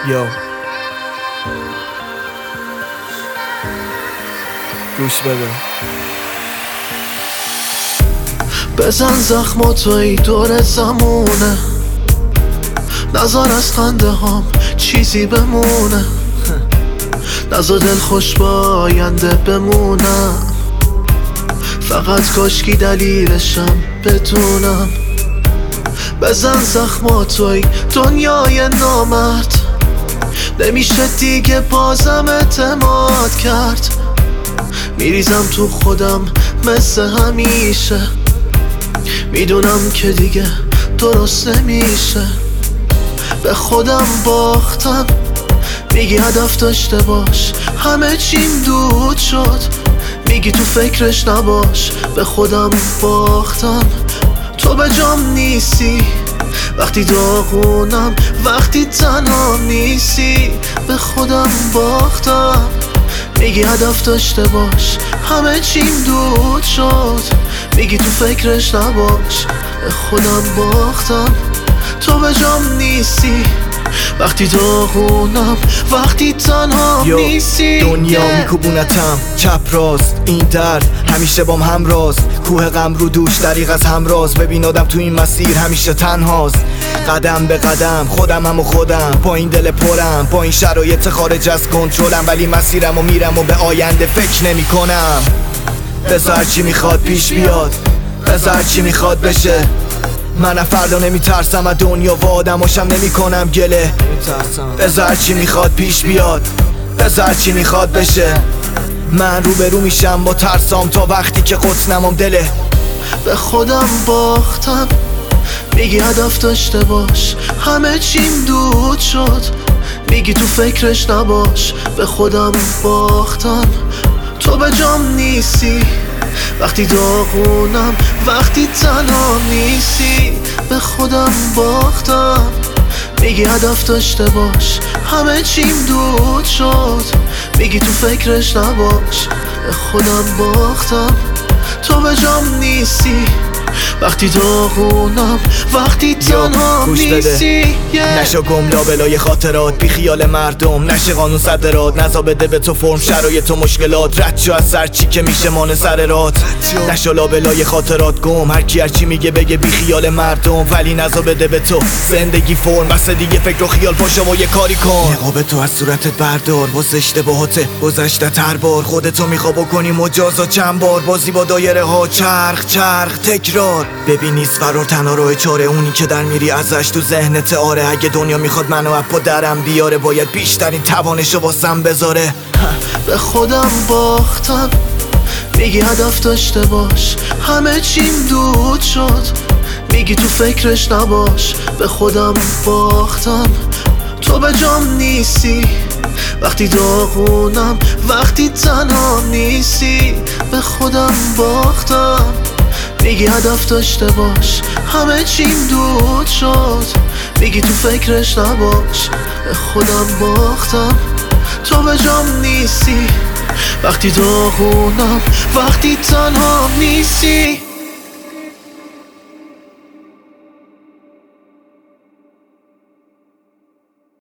یو گوش بده. بزن زخماتایی دور زمونه، نزار از خنده هام چیزی بمونه، نزار دل خوش با آینده بمونم، فقط کاشکی دلیلشم بدونم. بزن زخماتایی دنیای نامرد، نمیشه دیگه بازم اعتماد کرد، میریزم تو خودم مثل همیشه، میدونم که دیگه درست نمیشه. به خودم باختم، میگی هدف داشته باش، همه چیم دود شد، میگی تو فکرش نباش. به خودم باختم، تو به جام نیستی وقتی داغونم، وقتی تنها نیستی. به خودم باختم، میگی هدف داشته باش، همه چیم دود شد، میگی تو فکرش نباش. به خودم باختم، تو به جام نیستی وقتی داغونم، وقتی تنها نیستی. دنیا میکوبونتم چپ راست، این درد همیشه بام همراست، کوه غم رو دوش دریغ از همراز. ببین آدم تو این مسیر همیشه تنهاست، قدم به قدم خودم و خودم، با این دل پرم، با این شرایط خارج از کنترلم، ولی مسیرم و میرم و به آینده فکر نمی کنم. بذار چی میخواد پیش بیاد، بذار چی میخواد بشه، من فردا نمیترسم از دنیا و آدماشم نمی کنم گله. بذار چی میخواد پیش بیاد، بذار چی میخواد بشه، من روبرو میشم با ترسام تا وقتی که قطنمم دله. به خودم باختم، میگی هدف داشته باش، همه چیم دود شد، میگی تو فکرش نباش. به خودم باختم، تو به جام نیستی وقتی داغونم، وقتی تنها نیستی. به خودم باختم، میگی هدف داشته باش، همه چیم دود شد، میگی تو فکرش نباش. به خودم باختم، تو به جام نیستی وقتی داغونم، وقتی تنها نیستی. نشو گم لابلای خاطرات، بی خیال مردم، نشه قانون صدرات، نزا بده به تو فرم شرایط و مشکلات، رد شو از سر چی که میشه مان سر رات. نشو لابلای خاطرات گم، هر کی هر چی میگه بگه بی خیال مردم، ولی نزا بده به تو زندگی فرم، بس دیگه فکر و خیال پاشو و یه کاری کن. نقاب تو از صورتت بردار، واسه اشتباهات گذشته هر بار، خودتو میخوا بکنی مجازات چند بار، بازی با دایره ها چرخ چرخ تکرار. ببین نیست فرار تنها راه چاره، اونی که در میری ازش تو ذهنت آره. اگه دنیا میخواد منو اپا درم بیاره، باید بیشترین توانشو واسم بذاره. به خودم باختم، میگی هدف داشته باش، همه چیم دود شد، میگی تو فکرش نباش. به خودم باختم، تو به جام نیستی وقتی داغونم، وقتی تنها نیستی. به خودم باختم، میگی هدف داشته باش، همه چیم دود شد، میگی تو فکرش نباش. به خودم باختم، تو به جام نیستی وقتی داغونم، وقتی تنها نیستی.